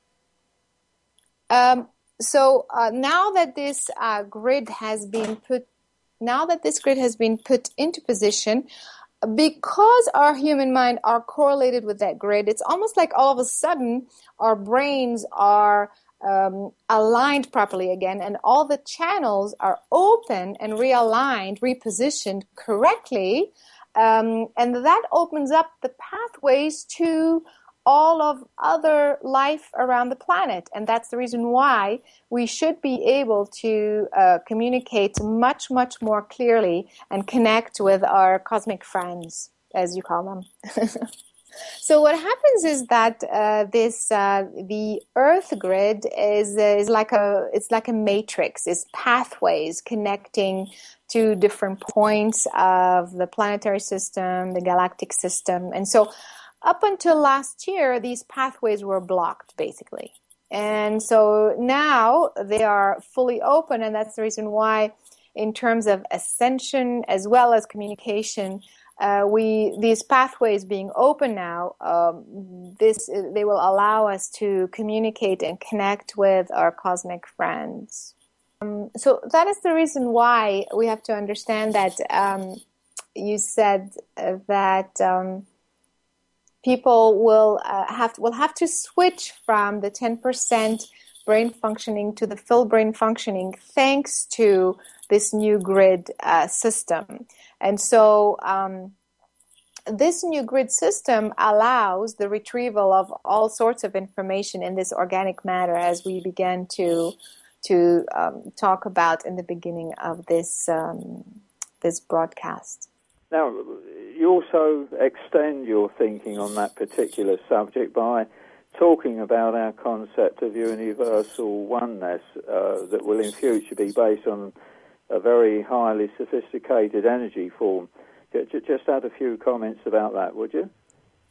Um, so uh, now that this uh, grid has been put Now that this grid has been put into position, because our human mind are correlated with that grid, it's almost like all of a sudden our brains are um, aligned properly again, and all the channels are open and realigned, repositioned correctly, um, and that opens up the pathways to all of other life around the planet. And that's the reason why we should be able to uh, communicate much, much more clearly and connect with our cosmic friends, as you call them. So what happens is that uh, this uh, the Earth grid is is like a it's like a matrix. It's pathways connecting to different points of the planetary system, the galactic system, and so up until last year, these pathways were blocked, basically. And so now they are fully open, and that's the reason why, in terms of ascension as well as communication, uh, we these pathways being open now, um, this they will allow us to communicate and connect with our cosmic friends. Um, so that is the reason why we have to understand that um, you said uh, that. Um, People will uh, have to, will have to switch from the ten percent brain functioning to the full brain functioning thanks to this new grid uh, system. And so um, this new grid system allows the retrieval of all sorts of information in this organic matter, as we began to to um, talk about in the beginning of this um, this broadcast. Now, you also extend your thinking on that particular subject by talking about our concept of universal oneness uh, that will in future be based on a very highly sophisticated energy form. Just add a few comments about that, would you?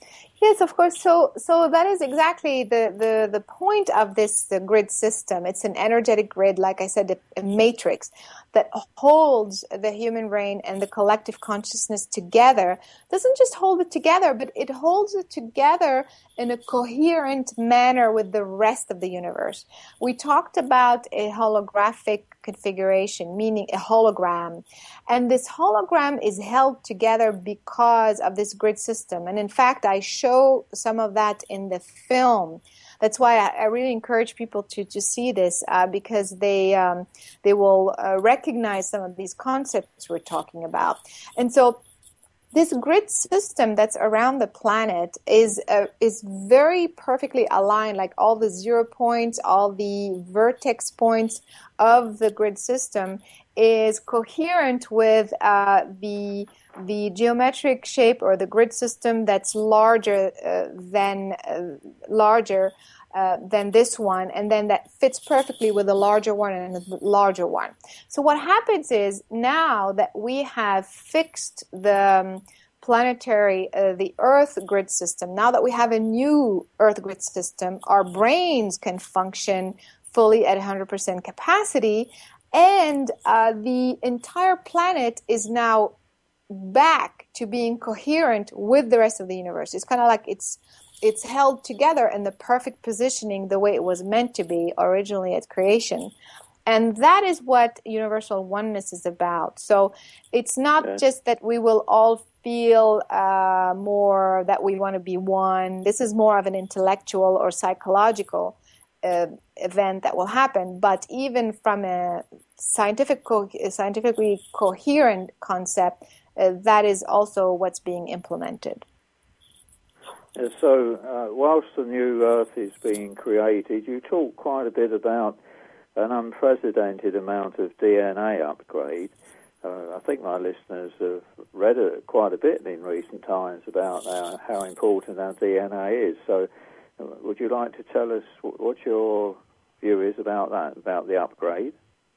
Yes, of course. So, so that is exactly the, the, the point of this the grid system. It's an energetic grid, like I said, a, a matrix that holds the human brain and the collective consciousness together. Doesn't just hold it together, but it holds it together in a coherent manner with the rest of the universe. We talked about a holographic configuration, meaning a hologram. And this hologram is held together because of this grid system. And in fact, I show some of that in the film. That's why I, I really encourage people to, to see this uh, because they um, they will uh, recognize some of these concepts we're talking about. And so this grid system that's around the planet is uh, is very perfectly aligned, like all the zero points, all the vertex points of the grid system is coherent with uh, the the geometric shape or the grid system that's larger uh, than uh, larger uh, than this one, and then that fits perfectly with the larger one and the larger one. So what happens is now that we have fixed the um, planetary, uh, the Earth grid system, now that we have a new Earth grid system, our brains can function fully at one hundred percent capacity, and uh, the entire planet is now back to being coherent with the rest of the universe. It's kind of like it's it's held together in the perfect positioning the way it was meant to be originally at creation. And that is what universal oneness is about. So it's not yeah. just that we will all feel uh, more that we want to be one. This is more of an intellectual or psychological uh, event that will happen. But even from a scientific, co- scientifically coherent concept, uh, that is also what's being implemented. Yeah, so uh, whilst the new Earth is being created, you talk quite a bit about an unprecedented amount of D N A upgrade. Uh, I think my listeners have read a, quite a bit in recent times about uh, how important our D N A is. So uh, would you like to tell us w- what your view is about that, about the upgrade?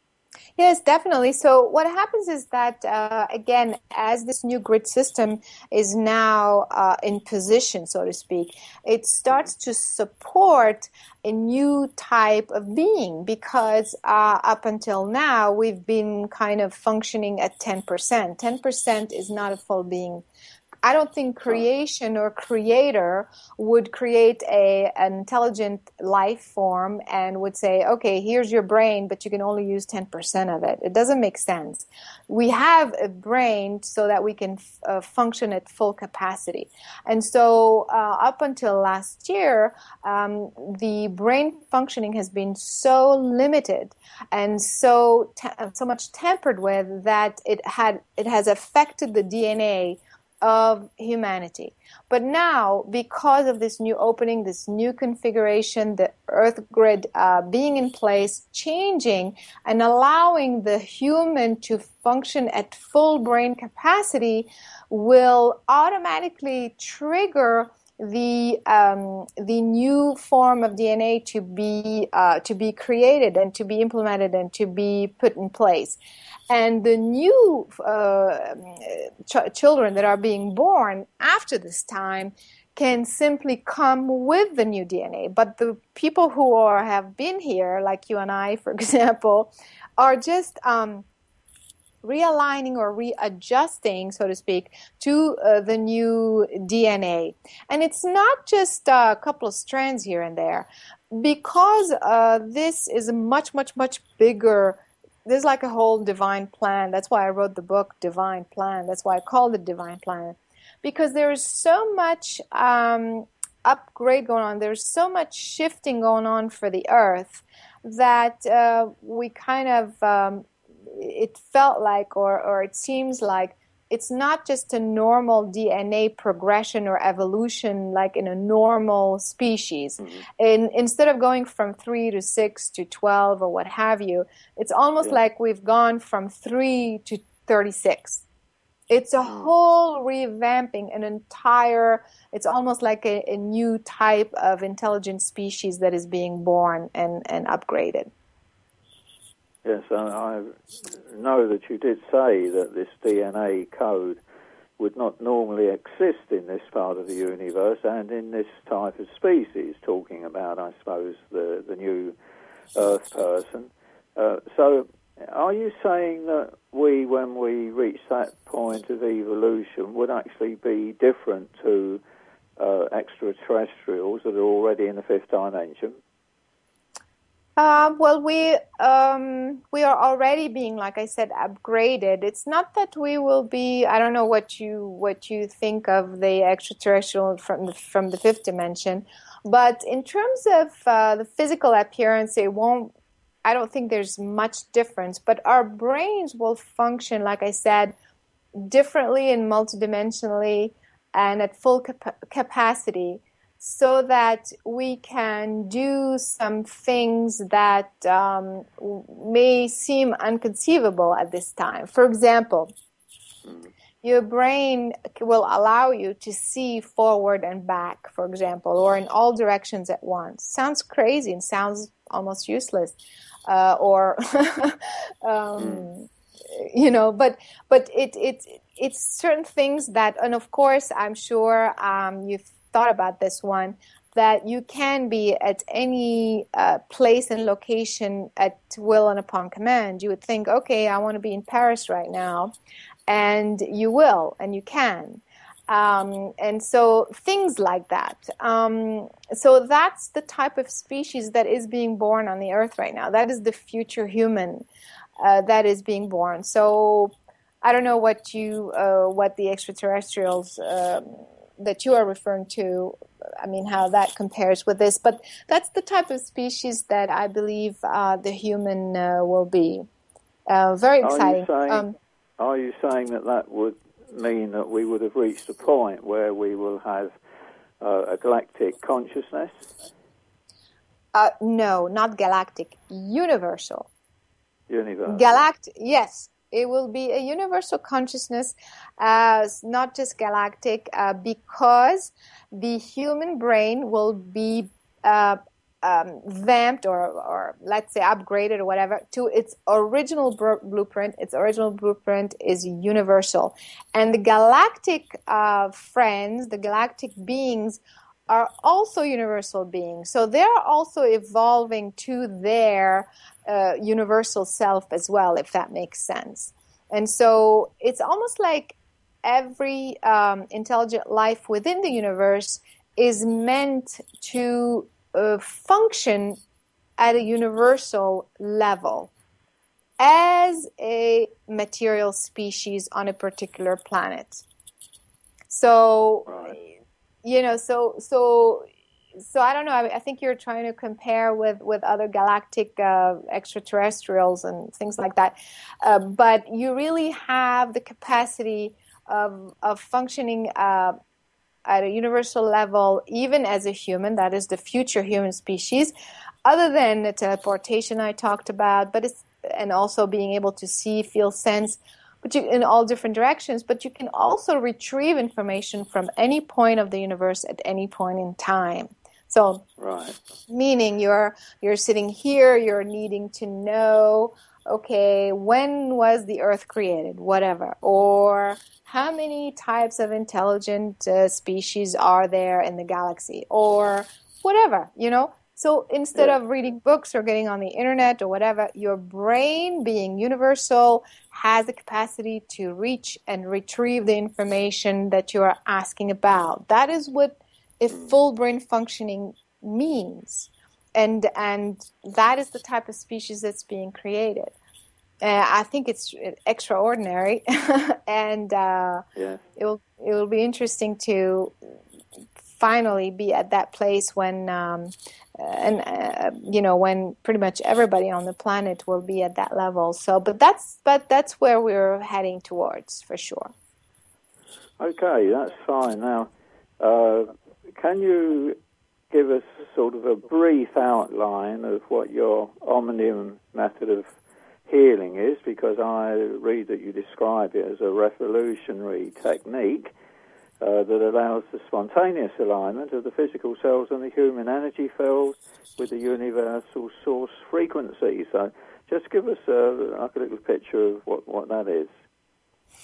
Yes, definitely. So what happens is that, uh, again, as this new grid system is now uh, in position, so to speak, it starts to support a new type of being because uh, up until now, we've been kind of functioning at ten percent. ten percent is not a full being. I don't think creation or creator would create a an intelligent life form and would say, okay, here's your brain, but you can only use ten percent of it. It doesn't make sense. We have a brain so that we can uh, function at full capacity. And so uh, up until last year, um, the brain functioning has been so limited and so te- so much tampered with that it had it has affected the D N A of humanity. But now, because of this new opening, this new configuration, the Earth grid uh, being in place, changing and allowing the human to function at full brain capacity will automatically trigger the um, the new form of D N A to be uh, to be created and to be implemented and to be put in place. And the new uh, ch- children that are being born after this time can simply come with the new D N A. But the people who are have been here, like you and I, for example, are just um, realigning or readjusting, so to speak, to uh, the new D N A. And it's not just a couple of strands here and there. Because uh, this is a much, much, much bigger, there's like a whole divine plan. That's why I wrote the book, Divine Plan. That's why I called it Divine Plan. Because there's so much um, upgrade going on. There's so much shifting going on for the earth that uh, we kind of, um, it felt like, or, or it seems like, it's not just a normal D N A progression or evolution like in a normal species. Mm-hmm. In, instead of going from three to six to twelve or what have you, it's almost yeah. like we've gone from three to thirty-six. It's a whole revamping, an entire, it's almost like a, a new type of intelligent species that is being born and, and upgraded. Yes, I know that you did say that this D N A code would not normally exist in this part of the universe and in this type of species, talking about, I suppose, the, the new Earth person. Uh, so are you saying that we, when we reach that point of evolution, would actually be different to uh, extraterrestrials that are already in the fifth dimension? Uh, well, we um, we are already being, like I said, upgraded. It's not that we will be. I don't know what you what you think of the extraterrestrial from the, from the fifth dimension, but in terms of uh, the physical appearance, it won't. I don't think there's much difference. But our brains will function, like I said, differently and multidimensionally and at full cap- capacity, so that we can do some things that um, may seem inconceivable at this time. For example, your brain will allow you to see forward and back, for example, or in all directions at once. Sounds crazy and sounds almost useless. Uh, or, um, you know, but but it, it, it's certain things that, and of course, I'm sure um, you've thought about this one, that you can be at any uh, place and location at will and upon command. You would think, okay, I want to be in Paris right now, and you will, and you can. Um, and so things like that. Um, so that's the type of species that is being born on the earth right now. That is the future human uh, that is being born. So I don't know what you, uh, what the extraterrestrials um, that you are referring to, I mean, how that compares with this, but that's the type of species that I believe uh, the human uh, will be. Uh, very exciting. Are you saying, um, are you saying that that would mean that we would have reached a point where we will have uh, a galactic consciousness? Uh, no, not galactic, universal. Universal. Galactic, yes. It will be a universal consciousness, uh, not just galactic, uh, because the human brain will be uh, um, vamped or, or, let's say, upgraded or whatever to its original br- blueprint. Its original blueprint is universal. And the galactic uh, friends, the galactic beings, are also universal beings. So they're also evolving to their uh, universal self as well, if that makes sense. And so it's almost like every um, intelligent life within the universe is meant to uh, function at a universal level as a material species on a particular planet. So... Right. You know, so so so I don't know. I, I think you're trying to compare with with other galactic uh, extraterrestrials and things like that, uh, but you really have the capacity of of functioning uh, at a universal level, even as a human. That is the future human species, other than the teleportation I talked about, but it's and also being able to see, feel, sense. But you, in all different directions, but you can also retrieve information from any point of the universe at any point in time. So, right. Meaning you're you're sitting here, you're needing to know, okay, when was the Earth created, whatever, or how many types of intelligent uh, species are there in the galaxy, or whatever, you know. So instead Yeah. of reading books or getting on the internet or whatever, your brain, being universal, has the capacity to reach and retrieve the information that you are asking about. That is what a full brain functioning means. And and that is the type of species that's being created. Uh, I think it's extraordinary, and uh, Yeah. it will it will be interesting to finally be at that place when um, and uh, you know when pretty much everybody on the planet will be at that level. So, but that's but that's where we're heading towards for sure. Okay, that's fine. Now, uh, can you give us sort of a brief outline of what your Omnium method of healing is? Because I read that you describe it as a revolutionary technique uh, that allows the spontaneous alignment of the physical cells and the human energy field with the universal source frequency. So just give us a, like a little picture of what, what that is.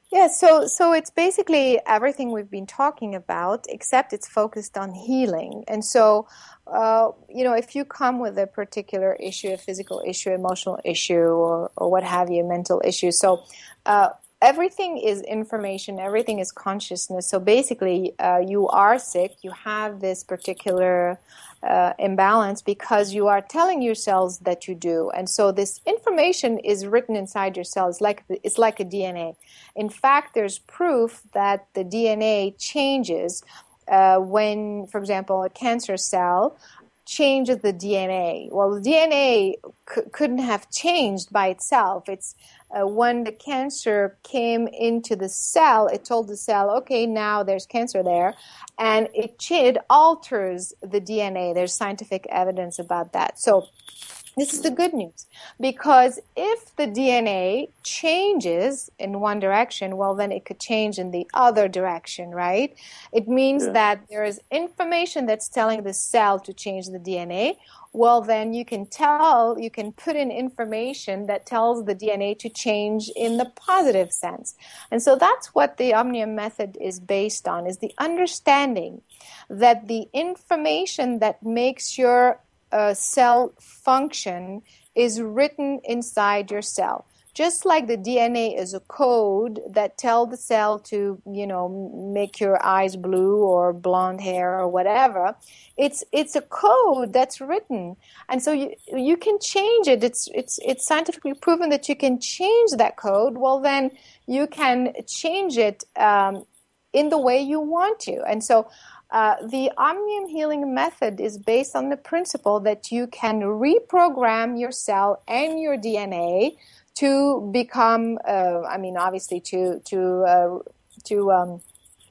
Yeah, so so it's basically everything we've been talking about, except it's focused on healing. And so, uh, you know, if you come with a particular issue, a physical issue, emotional issue, or or what have you, mental issue, so uh, everything is information, everything is consciousness. So basically, uh, you are sick, you have this particular Uh, imbalance because you are telling your cells that you do, and so this information is written inside your cells. Like it's like a D N A. In fact, there's proof that the D N A changes uh, when, for example, a cancer cell changes the D N A. Well, the D N A c- couldn't have changed by itself. It's uh, when the cancer came into the cell, it told the cell, okay, now there's cancer there, and it, it alters the D N A. There's scientific evidence about that. So this is the good news, because if the D N A changes in one direction, well, then it could change in the other direction, right? It means Yeah. that there is information that's telling the cell to change the D N A. Well, then you can tell, you can put in information that tells the D N A to change in the positive sense. And so that's what the Omnium method is based on, is the understanding that the information that makes your uh, cell function is written inside your cell. Just like the D N A is a code that tells the cell to, you know, make your eyes blue or blonde hair or whatever, it's it's a code that's written, and so you you can change it. It's it's it's scientifically proven that you can change that code. Well, then you can change it um, in the way you want to, and so. Uh, the Omnium healing method is based on the principle that you can reprogram your cell and your D N A to become, uh, I mean, obviously to to uh, to um,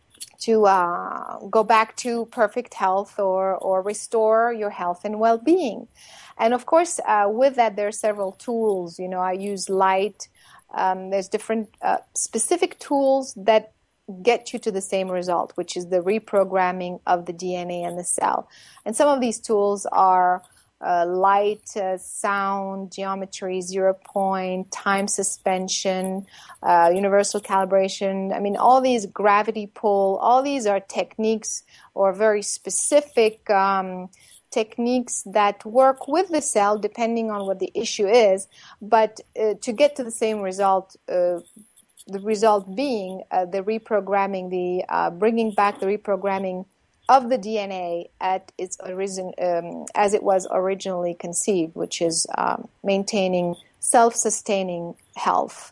to uh, go back to perfect health or or restore your health and well-being. And of course, uh, with that, there are several tools. You know, I use light. Um, there's different uh, specific tools that get you to the same result, which is the reprogramming of the D N A and the cell. And some of these tools are uh, light, uh, sound, geometry, zero point, time suspension, uh, universal calibration. I mean, all these gravity pull, all these are techniques or very specific um, techniques that work with the cell depending on what the issue is. But uh, to get to the same result, uh, the result being uh, the reprogramming, the uh, bringing back the reprogramming of the D N A at its origin, um, as it was originally conceived, which is um, maintaining self-sustaining health.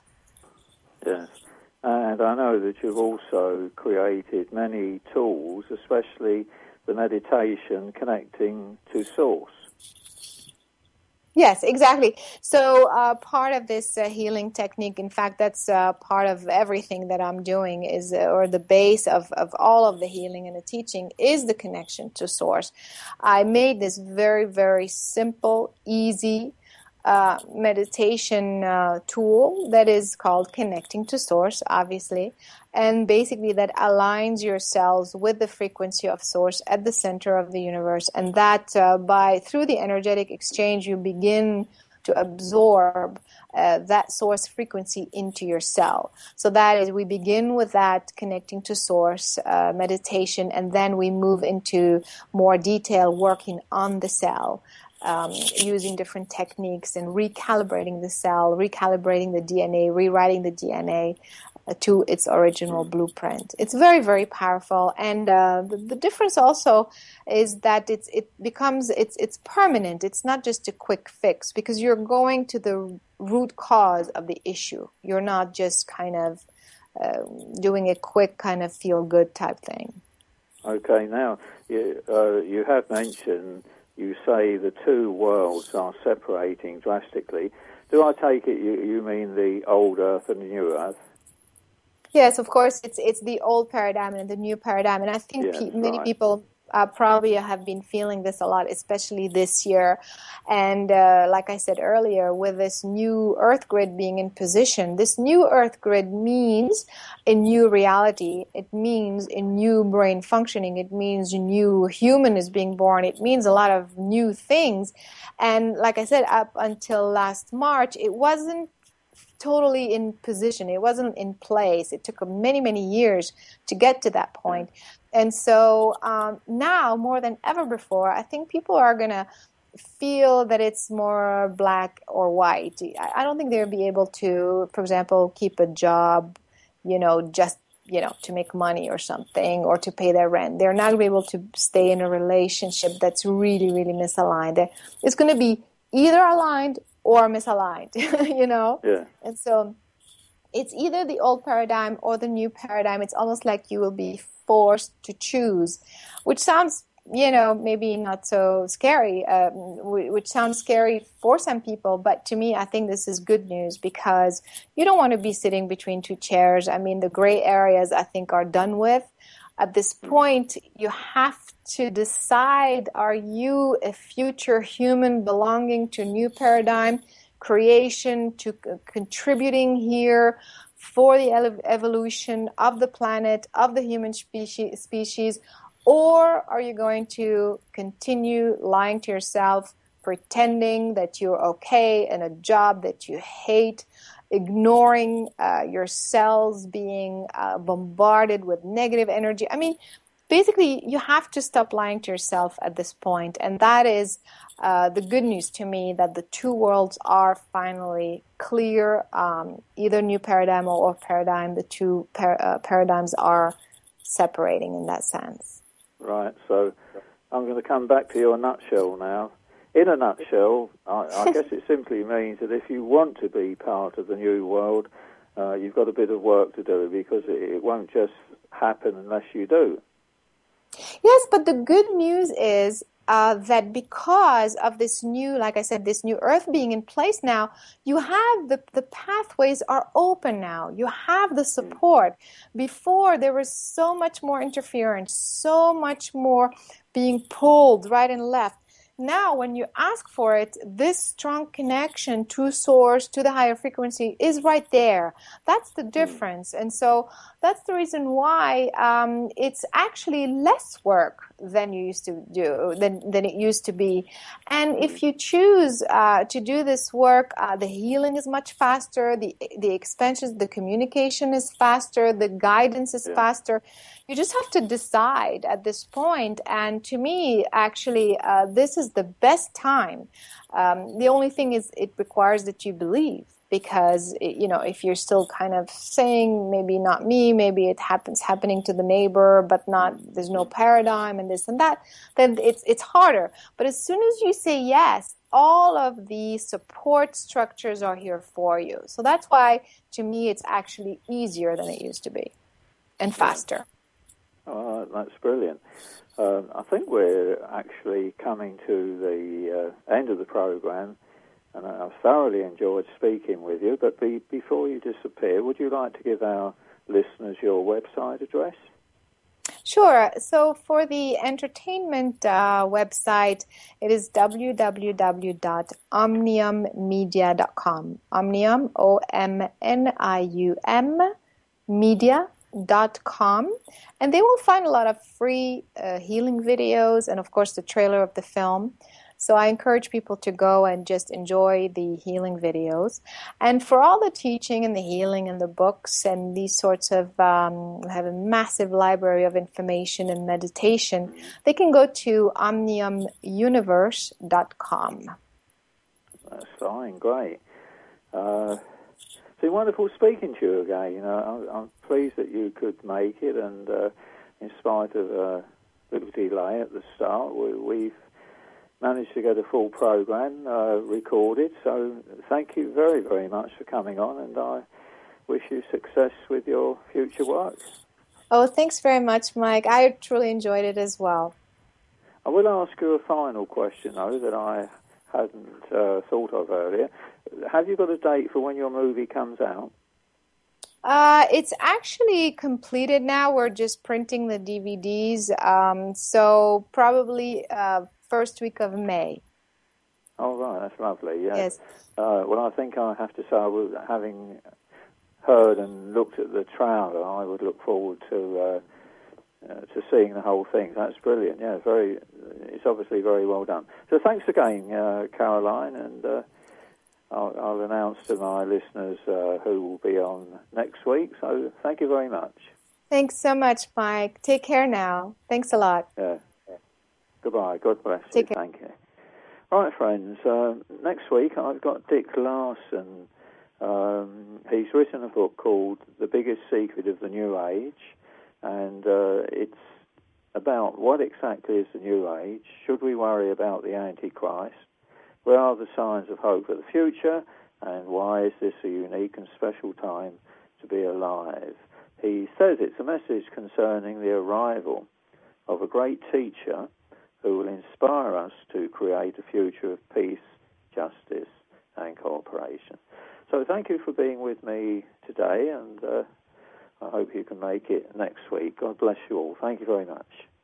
Yes, and I know that you've also created many tools, especially the meditation connecting to source. Yes, exactly. So uh, part of this uh, healing technique, in fact, that's uh, part of everything that I'm doing is, uh, or the base of, of all of the healing and the teaching is the connection to source. I made this very, very simple, easy uh, meditation uh, tool that is called Connecting to Source, obviously. And basically that aligns your cells with the frequency of source at the center of the universe. And that uh, by through the energetic exchange, you begin to absorb uh, that source frequency into your cell. So that is, we begin with that connecting to source uh, meditation, and then we move into more detail working on the cell. Um, using different techniques and recalibrating the cell, recalibrating the D N A, rewriting the D N A uh, to its original blueprint. It's very, very powerful, and uh, the, the difference also is that it's it becomes it's it's permanent. It's not just a quick fix, because you're going to the root cause of the issue. You're not just kind of uh, doing a quick kind of feel good type thing. Okay, now you uh, you have mentioned. You say the two worlds are separating drastically. Do I take it you, you mean the old Earth and the new Earth? Yes, of course. It's it's the old paradigm and the new paradigm. And I think Yes, pe- many right. people uh, probably have been feeling this a lot, especially this year. And uh, like I said earlier, with this new Earth grid being in position, this new Earth grid means a new reality. It means a new brain functioning. It means a new human is being born. It means a lot of new things. And like I said, up until last March, it wasn't totally in position. It wasn't in place. It took many, many years to get to that point. And so um, now, more than ever before, I think people are going to feel that it's more black or white. I don't think they'll be able to, for example, keep a job, you know, just, you know, to make money or something, or to pay their rent. They're not going to be able to stay in a relationship that's really, really misaligned. It's going to be either aligned or misaligned, you know? Yeah. And so it's either the old paradigm or the new paradigm. It's almost like you will be forced to choose, which sounds, you know, maybe not so scary, um, which sounds scary for some people. But to me, I think this is good news, because you don't want to be sitting between two chairs. I mean, the gray areas, I think, are done with. At this point, you have to decide, are you a future human belonging to a new paradigm, creation, to c- contributing here for the ele- evolution of the planet, of the human species, species, or are you going to continue lying to yourself, pretending that you're okay in a job that you hate, ignoring uh, your cells being uh, bombarded with negative energy? I mean, basically, you have to stop lying to yourself at this point. And that is uh, the good news to me, that the two worlds are finally clear, um, either new paradigm or old paradigm. The two par- uh, paradigms are separating in that sense. Right, so I'm going to come back to your nutshell now. In a nutshell, I, I guess it simply means that if you want to be part of the new world, uh, you've got a bit of work to do, because it, it won't just happen unless you do. Yes, but the good news is uh, that because of this new, like I said, this new earth being in place now, you have the, the pathways are open now. You have the support. Before, there was so much more interference, so much more being pulled right and left. Now, when you ask for it, this strong connection to source, to the higher frequency, is right there. That's the difference. And so that's the reason why um, it's actually less work than you used to do, than, than it used to be. And if you choose uh, to do this work, uh, the healing is much faster, the the expansion, the communication is faster, the guidance is Yeah. faster. You just have to decide at this point. And to me, actually, uh, this is the best time. Um, the only thing is it requires that you believe, because, you know, if you're still kind of saying, maybe not me, maybe it happens happening to the neighbor, but not, there's no paradigm and this and that, then it's it's harder. But as soon as you say yes, all of the support structures are here for you. So that's why, to me, it's actually easier than it used to be, and faster. Oh, that's brilliant. Um, I think we're actually coming to the uh, end of the program, and I've thoroughly enjoyed speaking with you. But be, before you disappear, would you like to give our listeners your website address? Sure. So for the entertainment uh, website, it is w w w dot omnium media dot com. Omnium, O M N I U M, media dot com. And they will find a lot of free uh, healing videos and, of course, the trailer of the film. So I encourage people to go and just enjoy the healing videos. And for all the teaching and the healing and the books and these sorts of, um, have a massive library of information and meditation, they can go to omnium universe dot com. That's fine, great. Uh, it's been wonderful speaking to you again. You know, I'm, I'm pleased that you could make it, and uh, in spite of a little delay at the start, we, we've managed to get a full program uh, recorded. So thank you very, very much for coming on, and I wish you success with your future work. Oh, thanks very much, Mike. I truly enjoyed it as well. I will ask you a final question, though, that I hadn't uh, thought of earlier. Have you got a date for when your movie comes out? Uh, it's actually completed now. We're just printing the D V Ds. Um, so probably uh, first week of May. Oh, right, that's lovely. Yeah. Yes. Uh, well, I think I have to say, I was, having heard and looked at the trailer, I would look forward to uh, uh, to seeing the whole thing. That's brilliant. Yeah, very. It's obviously very well done. So thanks again, uh, Caroline, and uh, I'll, I'll announce to my listeners uh, who will be on next week. So thank you very much. Thanks so much, Mike. Take care now. Thanks a lot. Yeah. yeah. Goodbye. God bless Take you. care. Thank you. All right, friends. Uh, next week I've got Dick Larson. Um, he's written a book called The Biggest Secret of the New Age, and uh, it's about what exactly is the New Age. Should we worry about the Antichrist? Where are the signs of hope for the future? And why is this a unique and special time to be alive? He says it's a message concerning the arrival of a great teacher who will inspire us to create a future of peace, justice, and cooperation. So thank you for being with me today, and uh, I hope you can make it next week. God bless you all. Thank you very much.